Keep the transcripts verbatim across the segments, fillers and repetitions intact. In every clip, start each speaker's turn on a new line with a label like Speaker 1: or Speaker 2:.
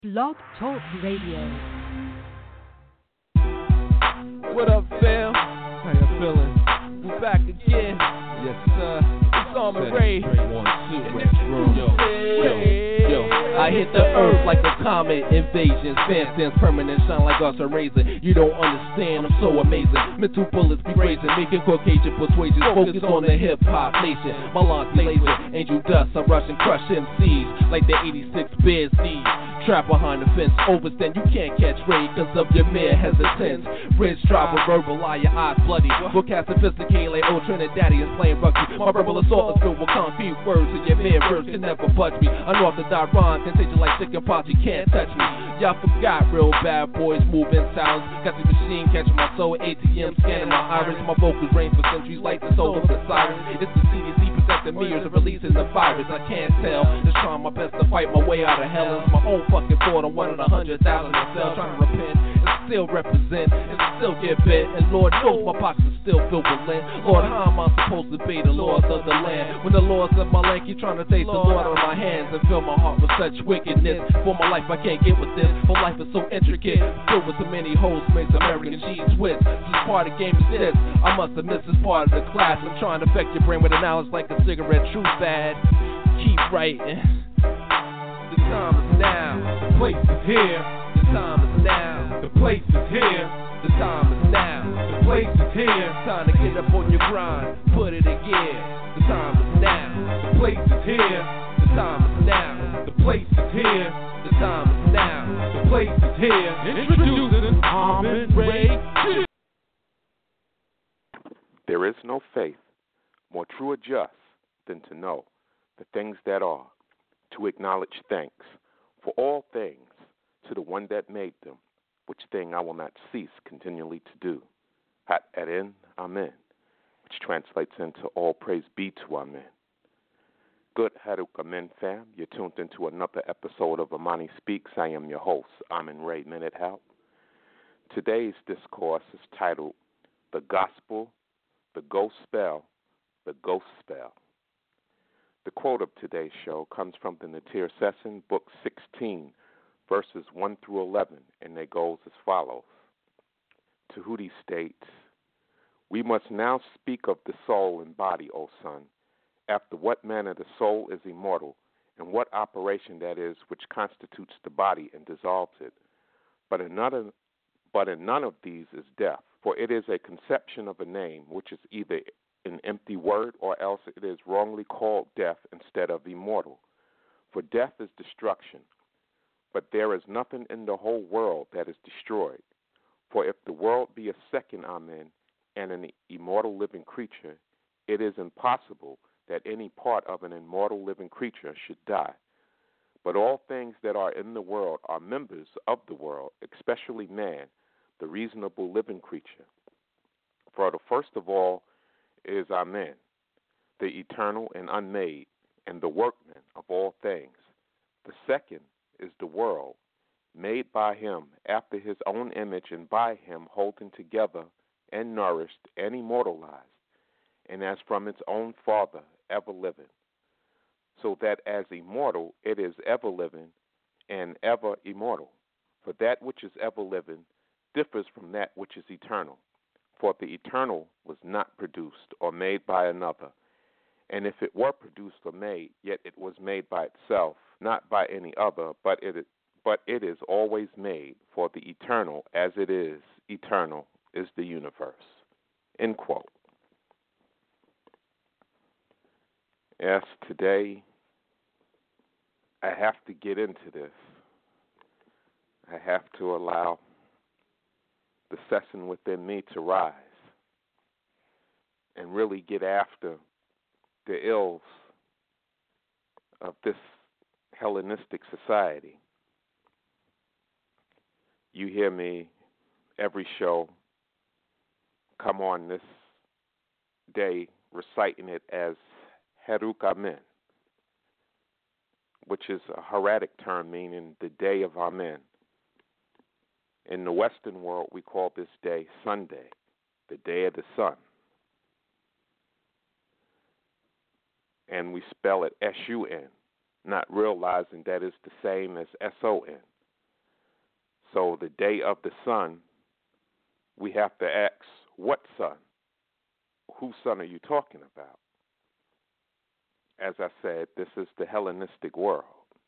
Speaker 1: Blog Talk Radio.
Speaker 2: What up, fam? How you feeling? We're back again. Yes, sir. It's Armin Ray. One, two, room. Yo, yo, yo. I hit the earth like a comet invasion. Fan stands permanent, shine like us a razor. You don't understand, I'm so amazing. Mental bullets be grazing, making Caucasian persuasions. Focus on the hip hop nation. My launch laser, angel dust. I rush and crush M Cs like the eighty-six Bears Seeds. Trap behind the fence, overstand, you can't catch raid cause of your mere hesitance. Bridge drive with verbal lie, your eyes bloody. Broadcast sophisticated like old Trinidadians playing rugby. My verbal assault is filled with concrete words, and your mere words can never budge me. Unorthodox rhyme, contagion like chicken pox, you can't touch me. Y'all forgot real bad boys moving sounds. Got the machine catching my soul, A T M scanning my iris. My vocals reign for centuries like the soul of the siren. It's the C D C protecting me as of releasing the virus. I can't tell, just trying my best to fight my way out of hell. It's my own fucking thought. I'm one in a hundred thousand in cell trying to repent and still represent and still get bit. And Lord knows my box is still filled with lint. Lord, how am I supposed to be the laws of the land when the laws of my land keep trying to taste the Lord out of my hands and fill my heart with such wickedness? For my life I can't get with this. For life is so intricate, filled with so many holes, makes American cheese twist. This part of the game is this. I must have missed this part of the class. I'm trying to affect your brain with an knowledge like a cigarette. True bad. Keep writing. The time is now, the place is here. The time is now, the place is here. The time is now, the place is here. Time to get up on your grind, put it in gear. The time is now, the place is here. The time is now, the place is here. The time is now, the place is here. Introducing Armin Ray.
Speaker 3: There is no faith more true or just than to know the things that are, to acknowledge thanks for all things to the one that made them, which thing I will not cease continually to do. Hat at in, amen, which translates into all praise be to amen. Good Haduk Amen fam, you're tuned into another episode of Amani Speaks. I am your host, Armin Ray Minute Help. Today's discourse is titled The Gospel, the Ghost Spell, the Ghost Spell. The quote of today's show comes from the Natir Session, Book sixteen, verses one through eleven, and it goes as follows. Tahuti states, "We must now speak of the soul and body, O son, after what manner the soul is immortal, and what operation that is which constitutes the body and dissolves it. But in none of, but in none of these is death, for it is a conception of a name, which is either an empty word, or else it is wrongly called death instead of immortal. For death is destruction, but there is nothing in the whole world that is destroyed. For if the world be a second Amen and an immortal living creature, it is impossible that any part of an immortal living creature should die. But all things that are in the world are members of the world, especially man, the reasonable living creature. For the first of all is Amen, the eternal and unmade, and the workman of all things. The second is the world, made by him after his own image, and by him holding together and nourished and immortalized, and as from its own Father, ever living, so that as immortal it is ever living and ever immortal. For that which is ever living differs from that which is eternal. For the eternal was not produced or made by another, and if it were produced or made, yet it was made by itself, not by any other, but it, but it is always made, for the eternal, as it is eternal, is the universe." End quote. Yes, today I have to get into this. I have to allow the session within me to rise and really get after the ills of this Hellenistic society. You hear me every show come on this day reciting it as Heruk Amen, which is a hieratic term meaning the day of Amen. In the Western world, we call this day Sunday, the day of the sun. And we spell it S U N, not realizing that it's the same as S O N, So the day of the sun, we have to ask, what sun? Whose son are you talking about? As I said, this is the Hellenistic world.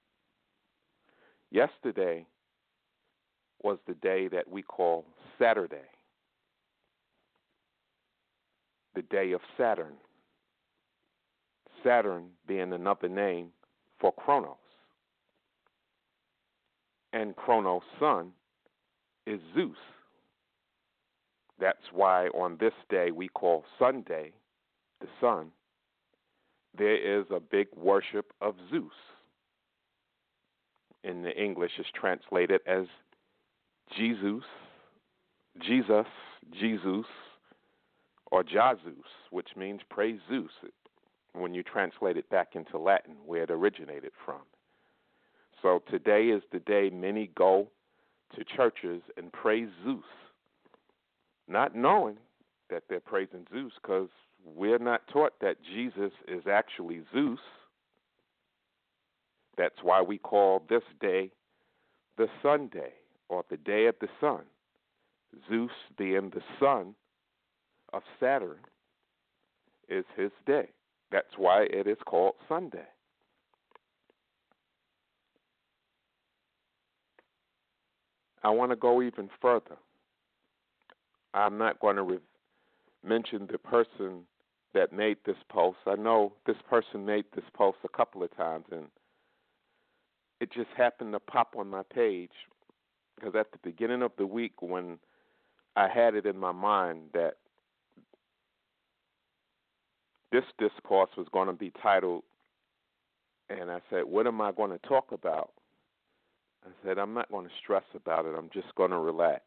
Speaker 3: Yesterday was the day that we call Saturday, the day of Saturn. Saturn being another name for Kronos. And Kronos' son is Zeus. That's why on this day we call Sunday, the sun, there is a big worship of Zeus. In the English, it's translated as Jesus, Jesus, Jesus, or Jesus, which means praise Zeus when you translate it back into Latin, where it originated from. So today is the day many go to churches and praise Zeus, not knowing that they're praising Zeus, because we're not taught that Jesus is actually Zeus. That's why we call this day the Sunday, or the day of the sun. Zeus, being the son of Saturn, is his day. That's why it is called Sunday. I want to go even further. I'm not going to re- mention the person that made this post. I know this person made this post a couple of times, and it just happened to pop on my page because at the beginning of the week when I had it in my mind that this discourse was going to be titled, and I said, what am I going to talk about? I said, I'm not going to stress about it. I'm just going to relax.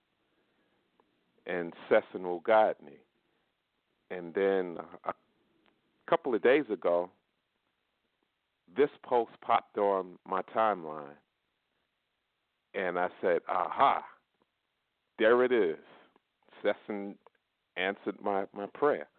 Speaker 3: And Sesson will guide me. And then a couple of days ago, this post popped on my timeline. And I said, aha, there it is. Sesson answered my, my prayer.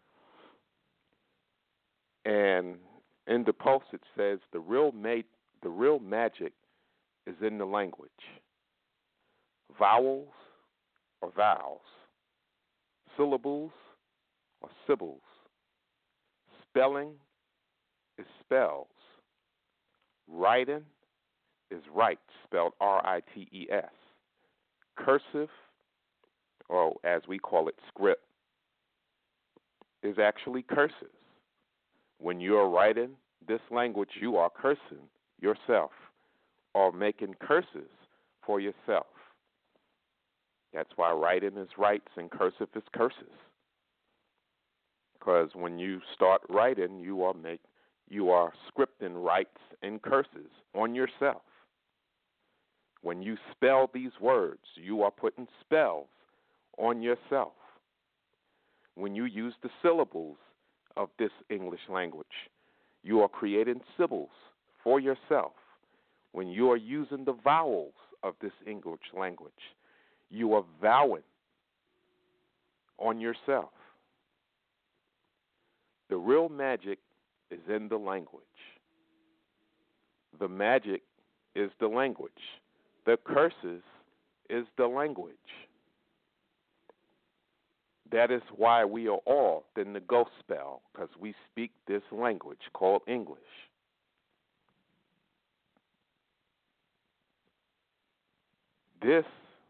Speaker 3: And in the post it says, the real ma- the real magic is in the language. Vowels or vowels. Syllables or syllables. Spelling is spells. Writing is write, spelled R I T E S. Cursive, or as we call it, script, is actually curses. When you're writing this language, you are cursing yourself or making curses for yourself. That's why writing is rights and cursive is curses. Because when you start writing, you are make you are scripting rights and curses on yourself. When you spell these words, you are putting spells on yourself. When you use the syllables of this English language, you are creating symbols for yourself. When you are using the vowels of this English language, you are vowing on yourself. The real magic is in the language. The magic is the language. The curses is the language. That is why we are all in the ghost spell, because we speak this language called English. This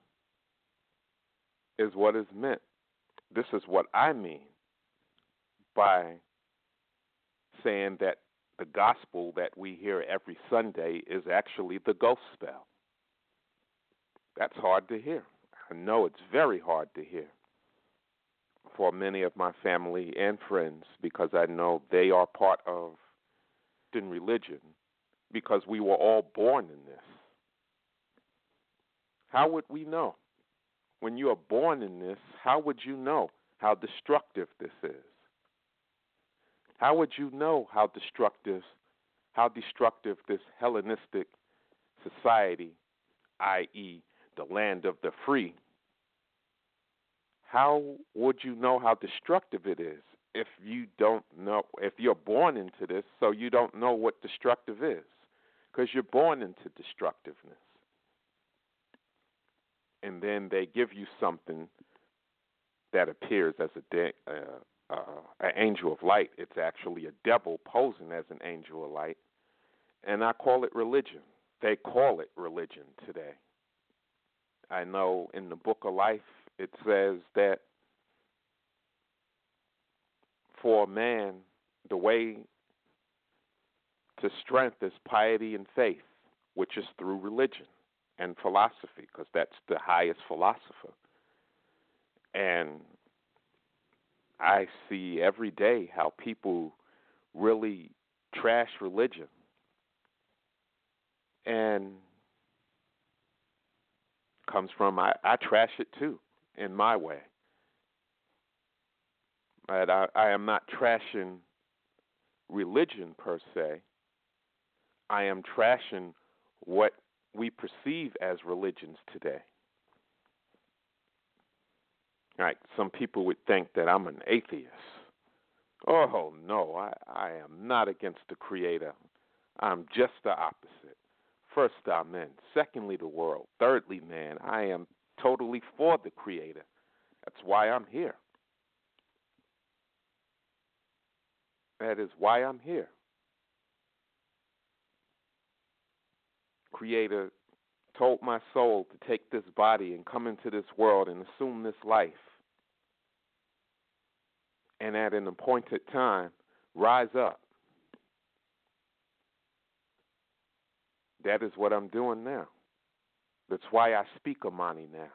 Speaker 3: is what is meant. This is what I mean by saying that the gospel that we hear every Sunday is actually the ghost spell. That's hard to hear. I know it's very hard to hear for many of my family and friends, because I know they are part of in religion, because we were all born in this. How would we know? When you are born in this, how would you know how destructive this is? How would you know how destructive, how destructive this Hellenistic society, that is the land of the free, how would you know how destructive it is if you don't know, if you're born into this, so you don't know what destructive is? Because you're born into destructiveness. and then they give you something that appears as a de- uh, uh, an angel of light. It's actually a devil posing as an angel of light, and I call it religion. They call it religion today. I know in the Book of Life it says that for a man, the way to strength is piety and faith, which is through religion and philosophy, because that's the highest philosopher. And I see every day how people really trash religion. And comes from, I, I trash it too, in my way. But I, I am not trashing religion per se. I am trashing what we perceive as religions today. Right? Some people would think that I'm an atheist. Oh, no, I, I am not against the Creator. I'm just the opposite. First, amen. Secondly, the world. Thirdly, man, I am totally for the Creator. That's why I'm here. That is why I'm here. Creator told my soul to take this body and come into this world and assume this life. And at an appointed time, rise up. That is what I'm doing now. That's why I speak Amani now.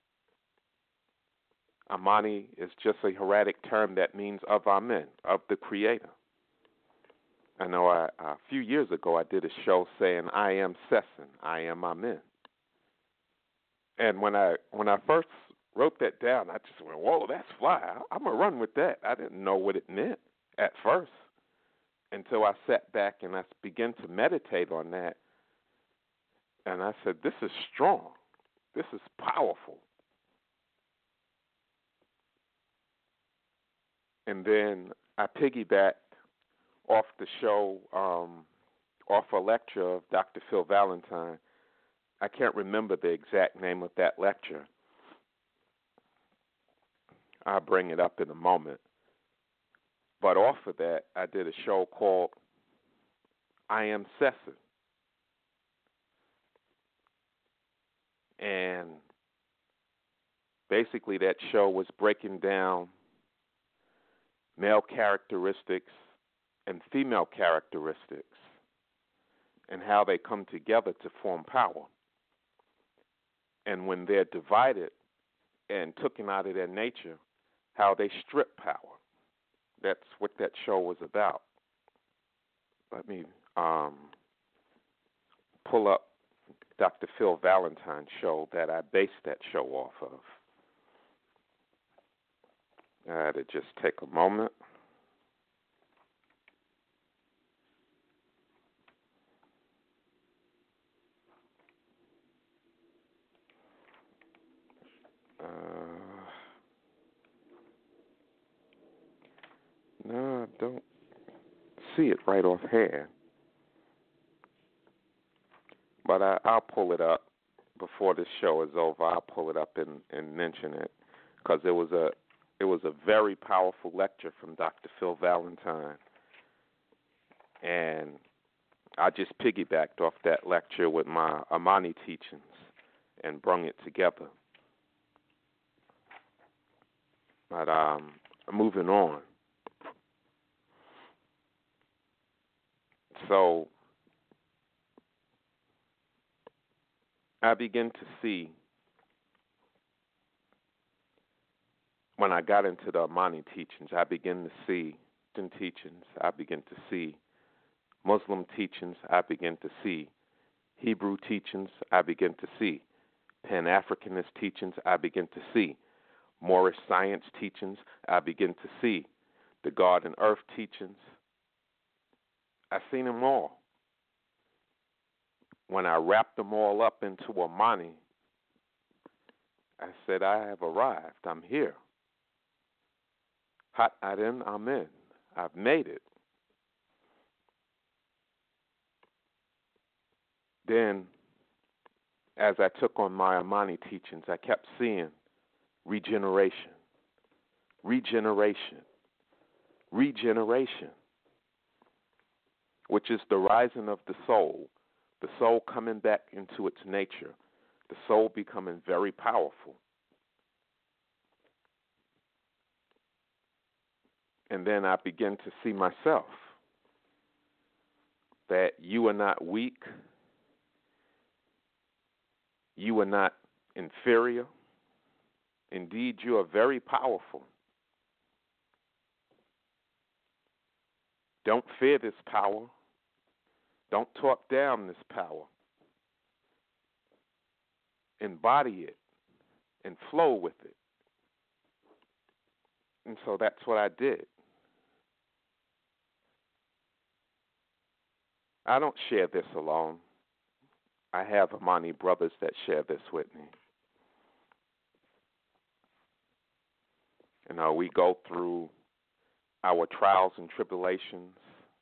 Speaker 3: Amani is just a hieratic term that means of Amen, of the Creator. I know I, a few years ago I did a show saying, I am Sesson, I am Amen. And when I when I first wrote that down, I just went, whoa, that's fly. I'm going to run with that. I didn't know what it meant at first until I sat back and I began to meditate on that. And I said, this is strong. This is powerful. And then I piggybacked off the show, um, off a lecture of Doctor Phil Valentine. I can't remember the exact name of that lecture. I'll bring it up in a moment. But off of that, I did a show called I Am Sesson. And basically that show was breaking down male characteristics and female characteristics and how they come together to form power. And when they're divided and taken out of their nature, how they strip power. That's what that show was about. Let me um, pull up Doctor Phil Valentine's show that I based that show off of. I had to just take a moment. Uh, no, I don't see it right offhand. But I, I'll pull it up before this show is over. I'll pull it up and, and mention it because it was a it was a very powerful lecture from Doctor Phil Valentine, and I just piggybacked off that lecture with my Amani teachings and brung it together. But um, moving on. So I begin to see, when I got into the Amani teachings, I begin to see Christian teachings, I begin to see Muslim teachings, I begin to see Hebrew teachings, I begin to see Pan-Africanist teachings, I begin to see Moorish science teachings, I begin to see the God and Earth teachings. I've seen them all. When I wrapped them all up into Amani, I said, I have arrived. I'm here. Hat Adin Amen. I've made it. Then, as I took on my Amani teachings, I kept seeing regeneration, regeneration, regeneration, which is the rising of the soul, the soul coming back into its nature, the soul becoming very powerful. And then I begin to see myself, that you are not weak, you are not inferior. Indeed, you are very powerful. Don't fear this power. Don't talk down this power. Embody it and flow with it. And so that's what I did. I don't share this alone. I have Amani brothers that share this with me. You know, we go through our trials and tribulations.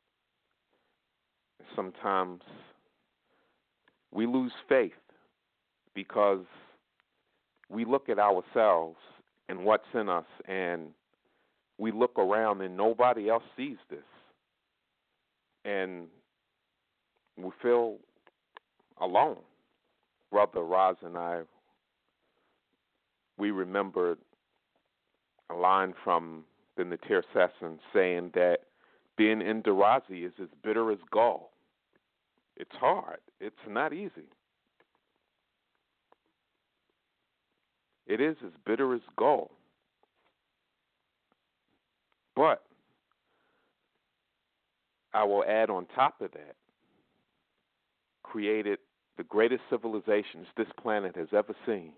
Speaker 3: Sometimes we lose faith because we look at ourselves and what's in us, and we look around and nobody else sees this. And we feel alone. Brother Roz and I, we remembered a line from the Natir Sesson saying that being in Darazi is as bitter as gall. It's hard. It's not easy. It is as bitter as gall. But I will add on top of that, created the greatest civilizations this planet has ever seen.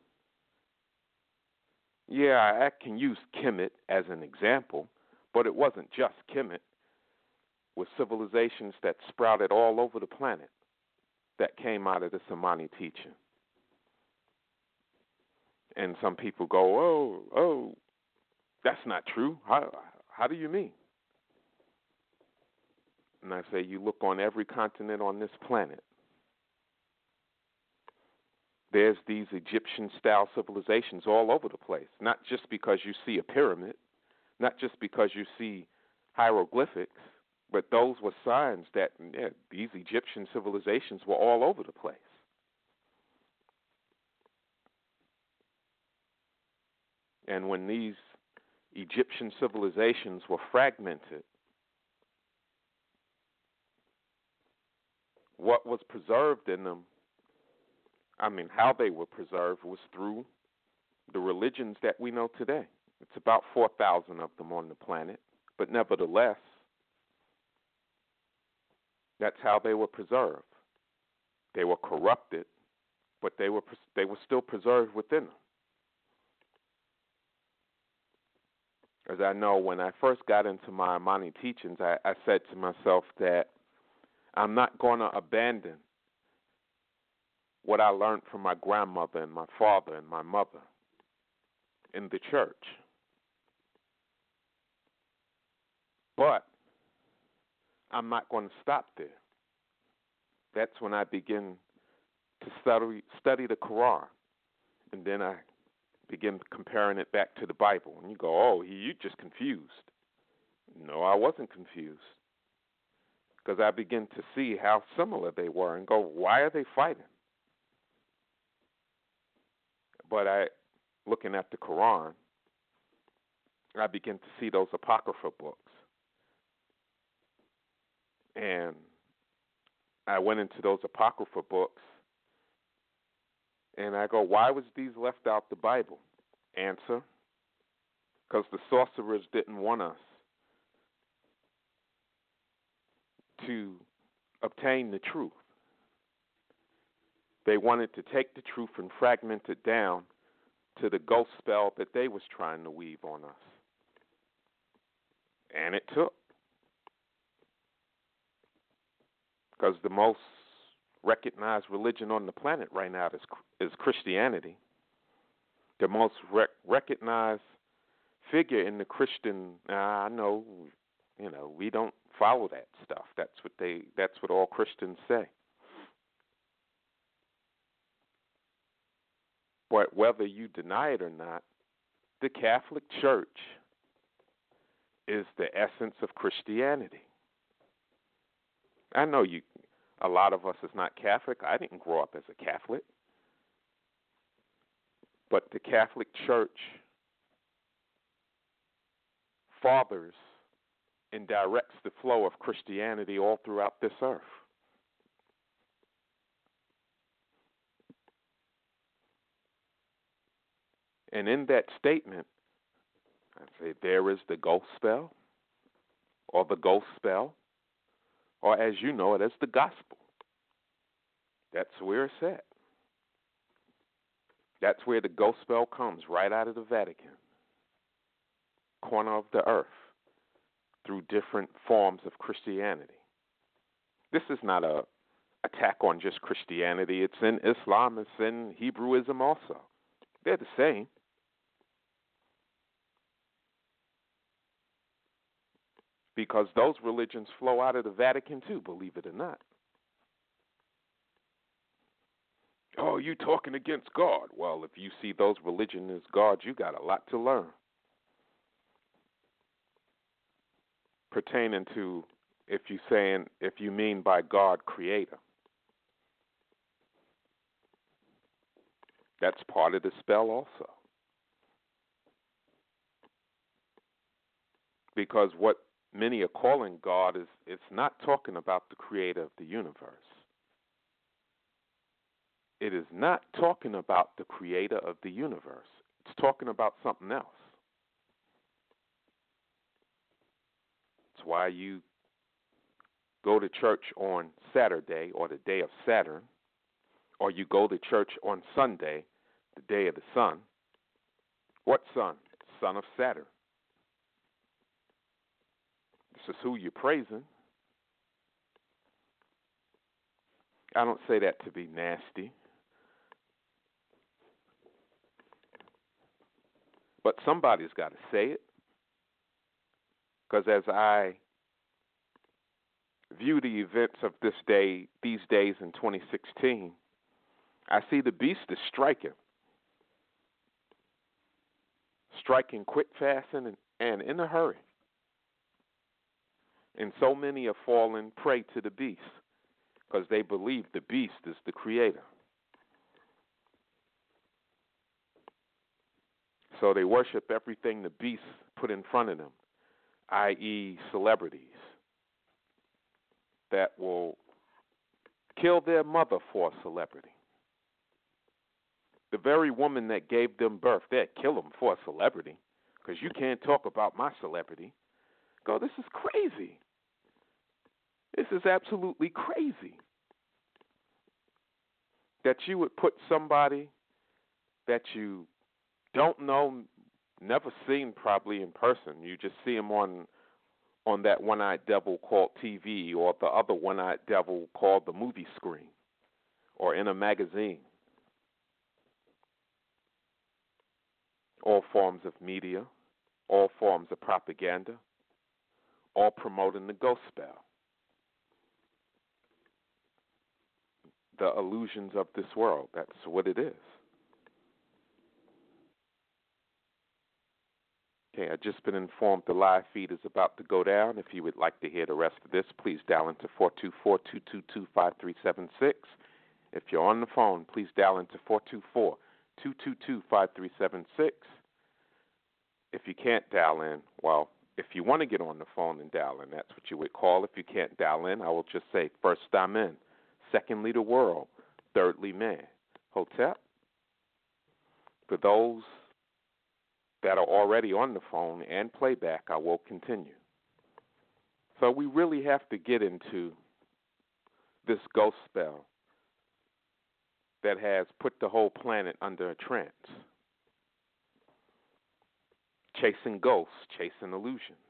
Speaker 3: Yeah, I can use Kemet as an example, but it wasn't just Kemet. With civilizations that sprouted all over the planet that came out of the Samani teaching. And some people go, oh, oh, that's not true. How, how do you mean? And I say, you look on every continent on this planet. There's these Egyptian-style civilizations all over the place, not just because you see a pyramid, not just because you see hieroglyphics, but those were signs that yeah, these Egyptian civilizations were all over the place. And when these Egyptian civilizations were fragmented, what was preserved in them, I mean, how they were preserved was through the religions that we know today. It's about four thousand of them on the planet, but nevertheless, that's how they were preserved. They were corrupted, but they were they were still preserved within them. As I know, when I first got into my Amani teachings, I, I said to myself that I'm not going to abandon what I learned from my grandmother and my father and my mother in the church. But I'm not going to stop there. That's when I begin to study, study the Quran. And then I begin comparing it back to the Bible. And you go, oh, you're just confused. No, I wasn't confused. Because I begin to see how similar they were and go, why are they fighting? But I, looking at the Quran, I begin to see those Apocrypha books. And I went into those Apocrypha books, and I go, why was these left out the Bible? Answer, because the sorcerers didn't want us to obtain the truth. They wanted to take the truth and fragment it down to the ghost spell that they was trying to weave on us. And it took. Because the most recognized religion on the planet right now is, is Christianity. The most rec- recognized figure in the Christian, uh, I know, you know, we don't follow that stuff. That's what they. That's what all Christians say. But whether you deny it or not, the Catholic Church is the essence of Christianity. I know you, a lot of us is not Catholic. I didn't grow up as a Catholic. But the Catholic Church fathers and directs the flow of Christianity all throughout this earth. And in that statement, I say there is the ghost spell, or the ghost spell, or as you know it as the gospel. That's where it's at. That's where the ghost spell comes, right out of the Vatican, corner of the earth, through different forms of Christianity. This is not a attack on just Christianity. It's in Islam, it's in Hebrewism also. They're the same. Because those religions flow out of the Vatican too, believe it or not. Oh, you talking against God. Well, if you see those religions as God, you got a lot to learn. Pertaining to, if you saying, if you mean by God, creator. That's part of the spell also. Because what many are calling God is, it's not talking about the creator of the universe. It is not talking about the creator of the universe. It's talking about something else. It's why you go to church on Saturday or the day of Saturn, or you go to church on Sunday, the day of the sun. What sun? Son of Saturn. This is who you're praising. I don't say that to be nasty. But somebody's got to say it. Because as I view the events of this day, these days in twenty sixteen, I see the beast is striking. Striking quick, fast, and, and in a hurry. And so many are falling prey to the beast because they believe the beast is the creator. So they worship everything the beast put in front of them, that is celebrities that will kill their mother for a celebrity. The very woman that gave them birth, they'd kill them for a celebrity because you can't talk about my celebrity. Go, this is crazy. This is absolutely crazy that you would put somebody that you don't know, never seen probably in person. You just see him on on that one-eyed devil called T V, or the other one-eyed devil called the movie screen, or in a magazine. All forms of media, all forms of propaganda, all promoting the ghost spell. The illusions of this world, that's what it is. Okay, I've just been informed the live feed is about to go down. If you would like to hear the rest of this, please dial into four two four, two two two, five three seven six. If you're on the phone, please dial into four two four, two two two, five three seven six. If you can't dial in, well, if you want to get on the phone and dial in, that's what you would call. If you can't dial in, I will just say, first I'm in, secondly the world, thirdly man. Hotep. For those that are already on the phone and playback, I will continue. So we really have to get into this ghost spell that has put the whole planet under a trance. Chasing ghosts, chasing illusions.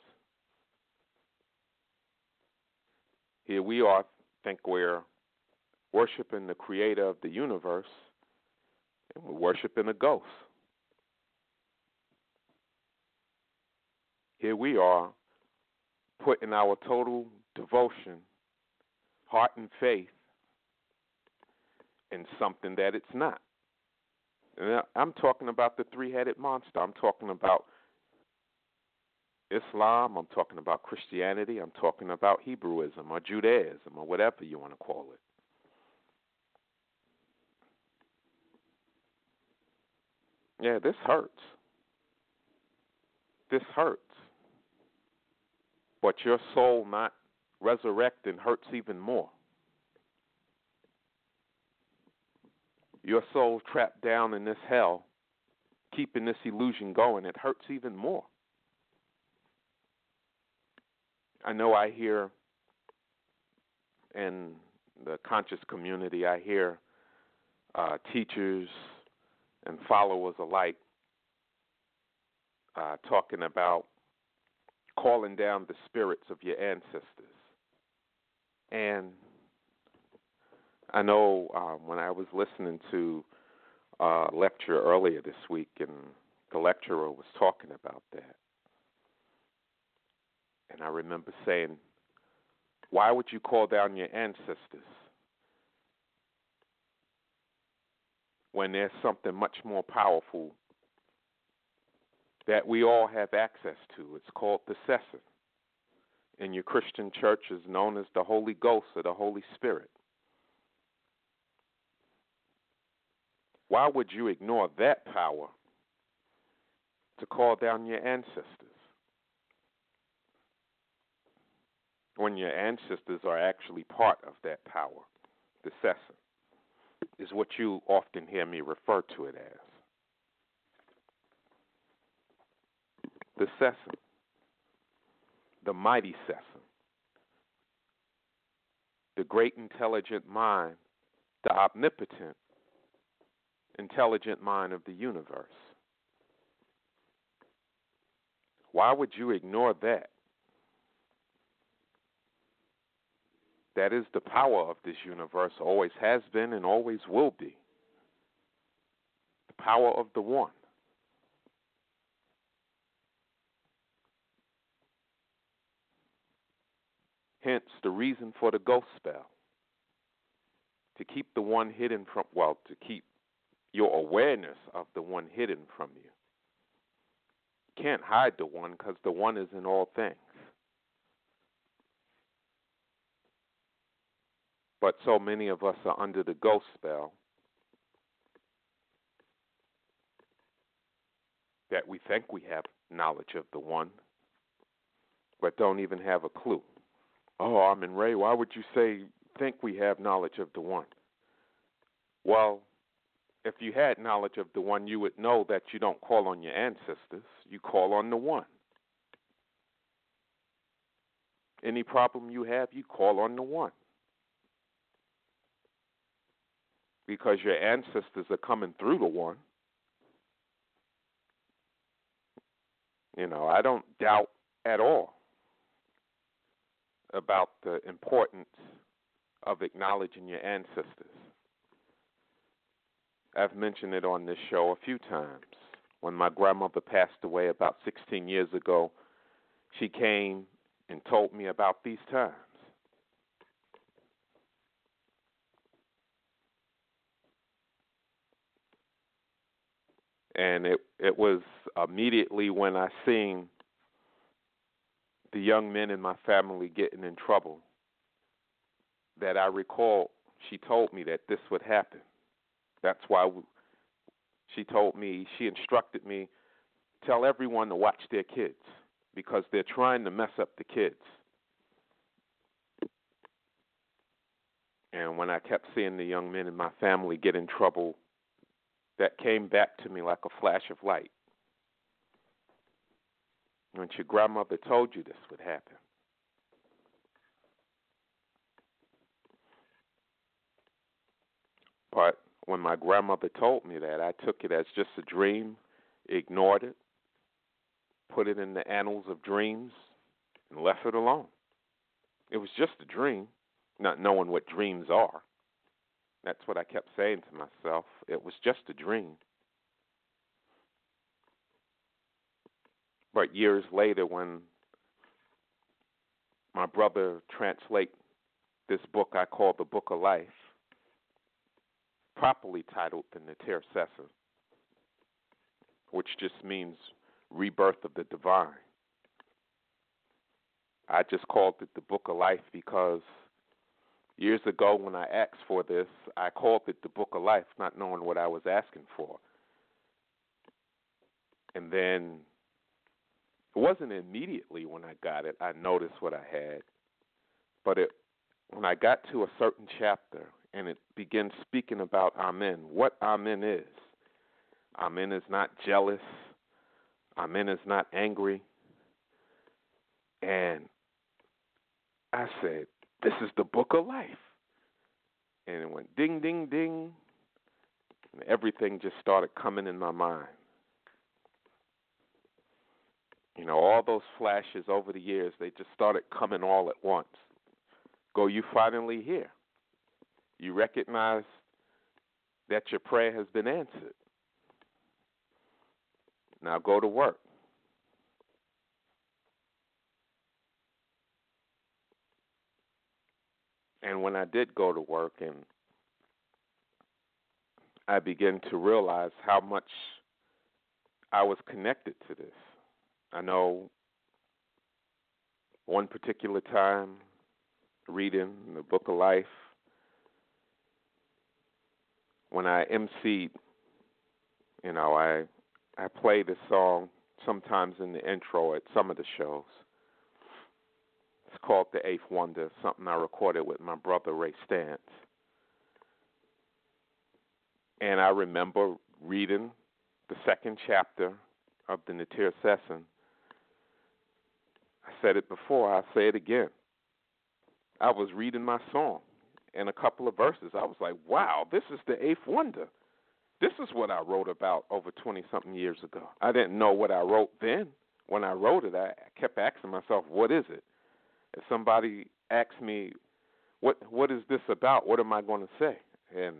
Speaker 3: Here we are, think we're worshiping the creator of the universe, and we're worshiping a ghost. Here we are, putting our total devotion, heart and faith in something that it's not. And I'm talking about the three-headed monster. I'm talking about Islam. I'm talking about Christianity. I'm talking about Hebrewism or Judaism or whatever you want to call it. Yeah, this hurts. This hurts. But your soul not resurrecting hurts even more. Your soul trapped down in this hell, keeping this illusion going, it hurts even more. I know I hear in the conscious community, I hear uh, teachers and followers alike uh, talking about calling down the spirits of your ancestors. And I know um, when I was listening to a lecture earlier this week, and the lecturer was talking about that. And I remember saying, why would you call down your ancestors when there's something much more powerful that we all have access to? It's called the Sesson. In your Christian church is known as the Holy Ghost or the Holy Spirit. Why would you ignore that power to call down your ancestors when your ancestors are actually part of that power? The Sesson is what you often hear me refer to it as. The Sesson, the mighty Sesson, the great intelligent mind, the omnipotent intelligent mind of the universe. Why would you ignore that? That is the power of this universe, always has been and always will be. The power of the One. Hence the reason for the ghost spell. To keep the One hidden from, well, to keep your awareness of the One hidden from you. You can't hide the One because the One is in all things. But so many of us are under the ghost spell that we think we have knowledge of the One, but don't even have a clue. Oh, Armin Ray, why would you say think we have knowledge of the One? Well, if you had knowledge of the One, you would know that you don't call on your ancestors. You call on the One. Any problem you have, you call on the One. Because your ancestors are coming through the One. You know, I don't doubt at all about the importance of acknowledging your ancestors. I've mentioned it on this show a few times. When my grandmother passed away about sixteen years ago, she came and told me about these times. And it, it was immediately when I seen the young men in my family getting in trouble that I recalled she told me that this would happen. That's why she told me, she instructed me, tell everyone to watch their kids because they're trying to mess up the kids. And when I kept seeing the young men in my family get in trouble, that came back to me like a flash of light. When your grandmother told you this would happen. But when my grandmother told me that, I took it as just a dream, ignored it, put it in the annals of dreams, and left it alone. It was just a dream, not knowing what dreams are. That's what I kept saying to myself. It was just a dream. But years later, when my brother translated this book I call the Book of Life, properly titled the Neter Sesson, which just means rebirth of the divine. I just called it the Book of Life because years ago when I asked for this, I called it the Book of Life, not knowing what I was asking for. And then it wasn't immediately when I got it, I noticed what I had. But it, when I got to a certain chapter and it began speaking about Amen, what Amen is. Amen is not jealous. Amen is not angry. And I said, this is the Book of Life. And it went ding, ding, ding. And everything just started coming in my mind. You know, all those flashes over the years, they just started coming all at once. Go, you finally here. You recognize that your prayer has been answered. Now go to work. And when I did go to work and I began to realize how much I was connected to this. I know one particular time reading the Book of Life, when I emceed, you know, I I play this song sometimes in the intro at some of the shows. It's called The Eighth Wonder, something I recorded with my brother Ray Stantz. And I remember reading the second chapter of the Neter Session. I said it before, I'll say it again. I was reading my song, and a couple of verses, I was like, wow, this is the eighth wonder. This is what I wrote about over twenty-something years ago. I didn't know what I wrote then. When I wrote it, I kept asking myself, what is it? If somebody asks me, what what is this about, what am I going to say? And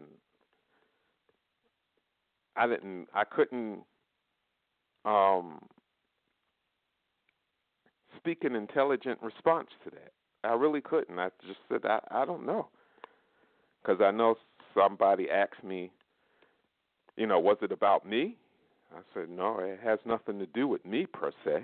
Speaker 3: I didn't, I couldn't um, speak an intelligent response to that. I really couldn't. I just said, I, I don't know. Because I know somebody asked me, you know, was it about me? I said, no, it has nothing to do with me per se.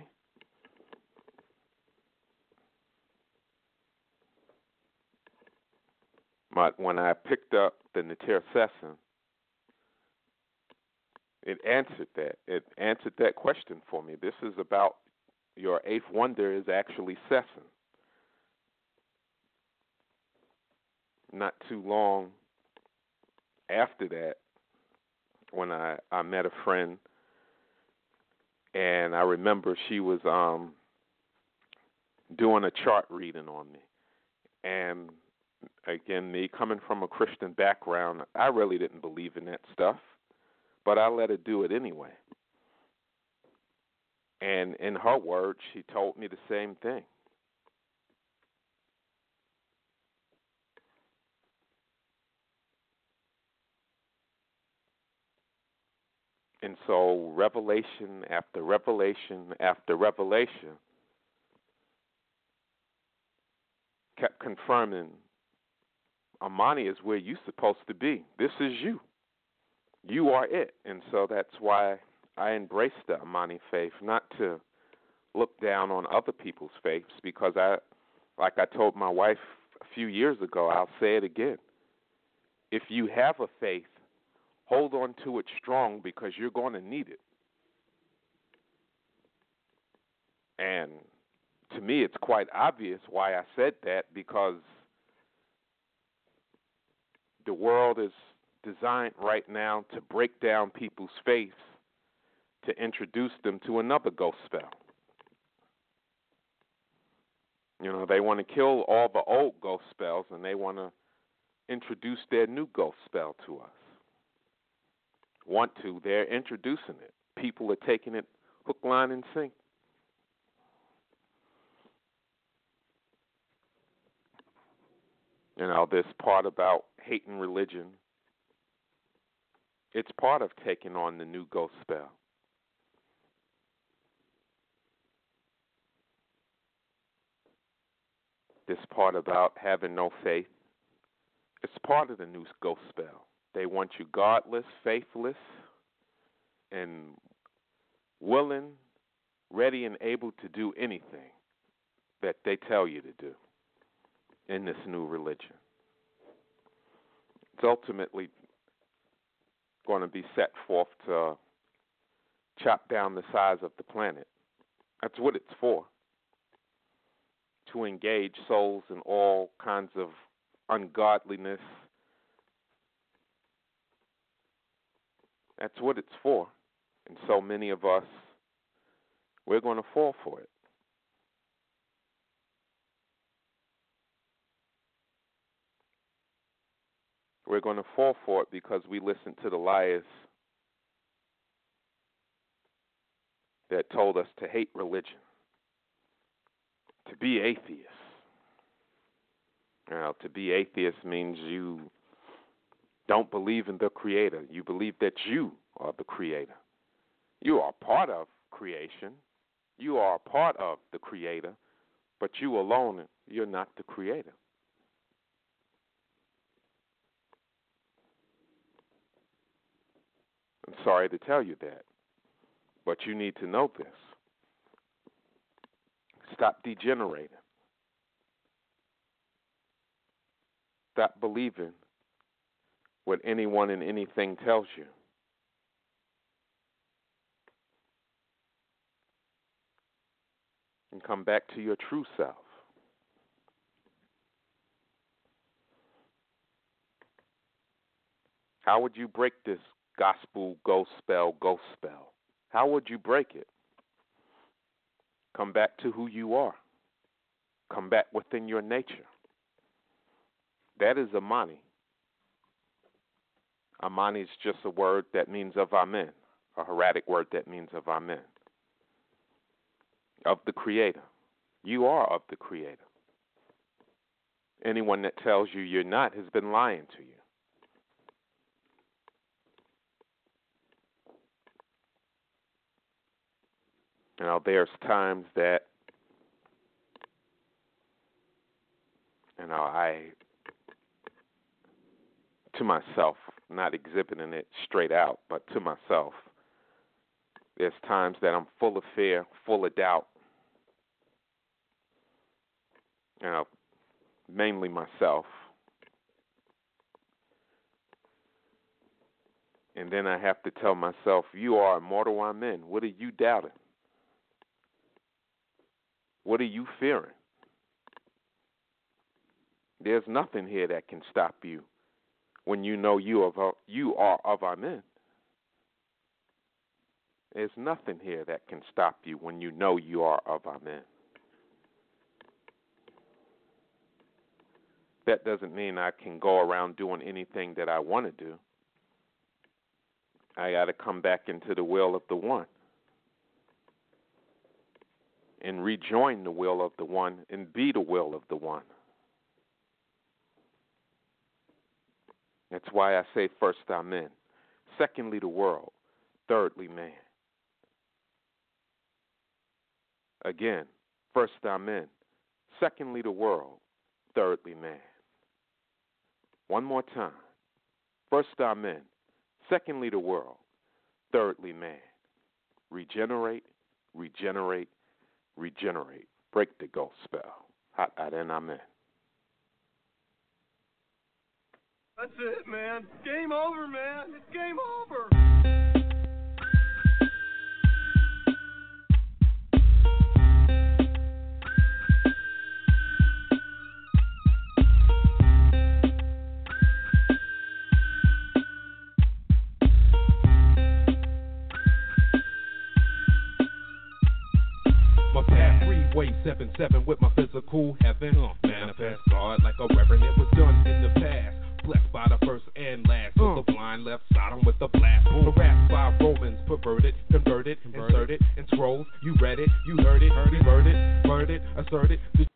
Speaker 3: But when I picked up the Neter Session, it answered that. It answered that question for me. This is about your eighth wonder is actually Session. Not too long after that, when I, I met a friend, and I remember she was um, doing a chart reading on me. And again, me coming from a Christian background, I really didn't believe in that stuff, but I let her do it anyway. And in her words, she told me the same thing. And so revelation after revelation after revelation kept confirming, Amani is where you're supposed to be. This is you. You are it. And so that's why I embraced the Amani faith, not to look down on other people's faiths, because I, like I told my wife a few years ago, I'll say it again. If you have a faith, hold on to it strong, because you're going to need it. And to me, it's quite obvious why I said that, because the world is designed right now to break down people's faiths, to introduce them to another ghost spell. You know, they want to kill all the old ghost spells, and they want to introduce their new ghost spell to us. Want to, they're introducing it. People are taking it hook, line, and sinker. You know, this part about hating religion, it's part of taking on the new ghost spell. This part about having no faith, it's part of the new ghost spell. They want you godless, faithless, and willing, ready, and able to do anything that they tell you to do in this new religion. It's ultimately going to be set forth to chop down the size of the planet. That's what it's for, to engage souls in all kinds of ungodliness. That's what it's for. And so many of us, we're going to fall for it. We're going to fall for it because we listen to the liars that told us to hate religion, to be atheists. Now, to be atheist means you don't believe in the Creator. You believe that you are the Creator. You are part of creation. You are a part of the Creator, but you alone, you're not the Creator. I'm sorry to tell you that, but you need to know this. Stop degenerating. Stop believing what anyone and anything tells you. And come back to your true self. How would you break this gospel ghost spell, ghost spell? How would you break it? Come back to who you are. Come back within your nature. That is Amani. Amani is just a word that means of Amen, a hieratic word that means of Amen, of the Creator. You are of the Creator. Anyone that tells you you're not has been lying to you. Now, there's times that, you know, I, to myself, not exhibiting it straight out, but to myself, there's times that I'm full of fear, full of doubt, you know, mainly myself. And then I have to tell myself, you are immortal, Amen. What are you doubting? What are you fearing? There's nothing here that can stop you when you know you are, you are of Amen. There's nothing here that can stop you when you know you are of Amen. That doesn't mean I can go around doing anything that I want to do. I got to come back into the will of the One and rejoin the will of the One and be the will of the One. That's why I say first, Amen. Secondly, the world. Thirdly, man. Again, first, Amen. Secondly, the world. Thirdly, man. One more time. First, Amen. Secondly, the world. Thirdly, man. Regenerate, regenerate, regenerate. Break the ghost spell. Hot Aden Amen.
Speaker 4: That's it, man. Game over, man. It's game over.
Speaker 5: seven seven with my physical heaven. Uh, manifest God like a reverend. It was done in the past. Blessed by the first and last. Uh. With the blind left Sodom with the blast. Boom. Harassed by Romans, perverted, converted, converted, inserted, and scrolls. You read it, you heard it, heard it, heard it, heard it, asserted.